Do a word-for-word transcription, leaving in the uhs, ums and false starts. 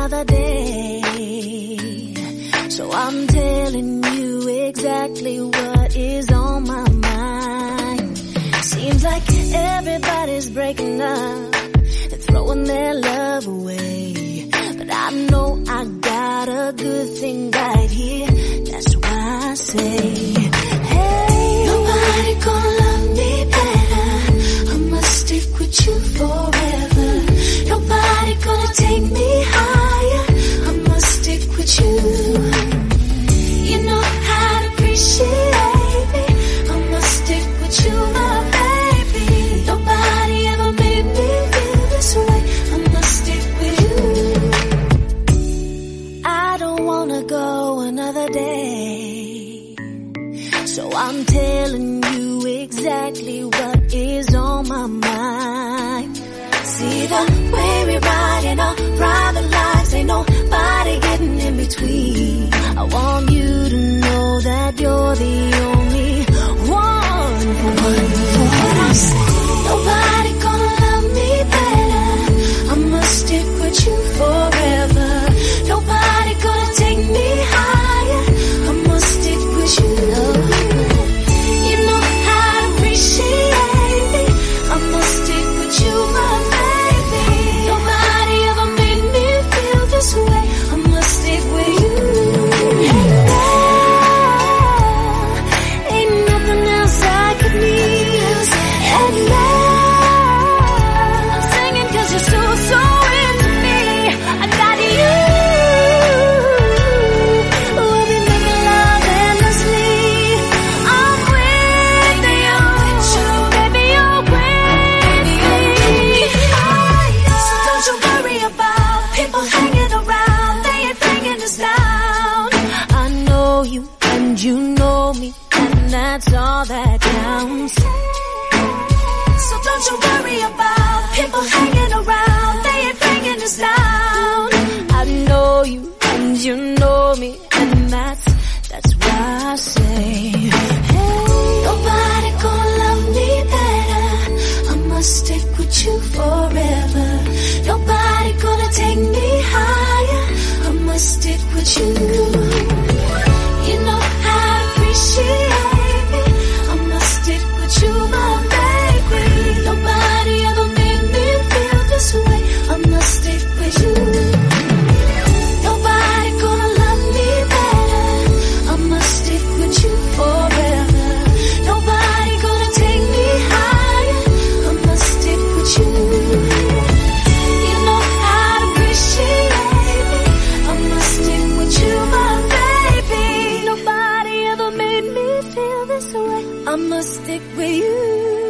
another day. So I'm telling you exactly what is on my mind. Seems like everybody's breaking up and throwing their love away, but I know I got a good thing right here. That's why I say, hey, nobody gonna love me better. I must stick with you forever. Nobody gonna take me higher. I must stick with you. You know how to appreciate me. I must stick with you, my baby. Nobody ever made me feel this way. I must stick with you. I don't wanna go another day, so I'm telling you exactly what is on my mind. See the way we ride in our private lives, ain't nobody getting in between. I want you to know that you're the only one for one. For what I say, nobody gonna love me better. I must stick with you forever. Nobody gonna take me higher. I must stick with you. You know how to appreciate me. I must stick with you, my baby. Nobody ever made me feel this way. I must stick with you. And now, ain't nothing else I could need. And now, I'm singing 'cause you're so, so into me. I got you. We'll be making love endlessly. I'm with you, baby, you're with me. So don't you worry about people hanging around. They ain't bringing us down. I know you and you know me, and that's all that counts. So don't you worry about people hanging around. They ain't bringing us down. I know you and you know me, and that's that's why I say, hey, nobody gonna love me better. I must stick with you forever. Nobody gonna take me higher. I must stick with you. You know how to appreciate me. I must stick with you, my baby. Nobody ever made me feel this way. I must stick with you. Nobody gonna love me better. I must stick with you forever. Nobody gonna take me higher. I must stick with you. You know how to appreciate me. I must stick with you, my baby. Nobody ever made me feel this way. I must stick with you.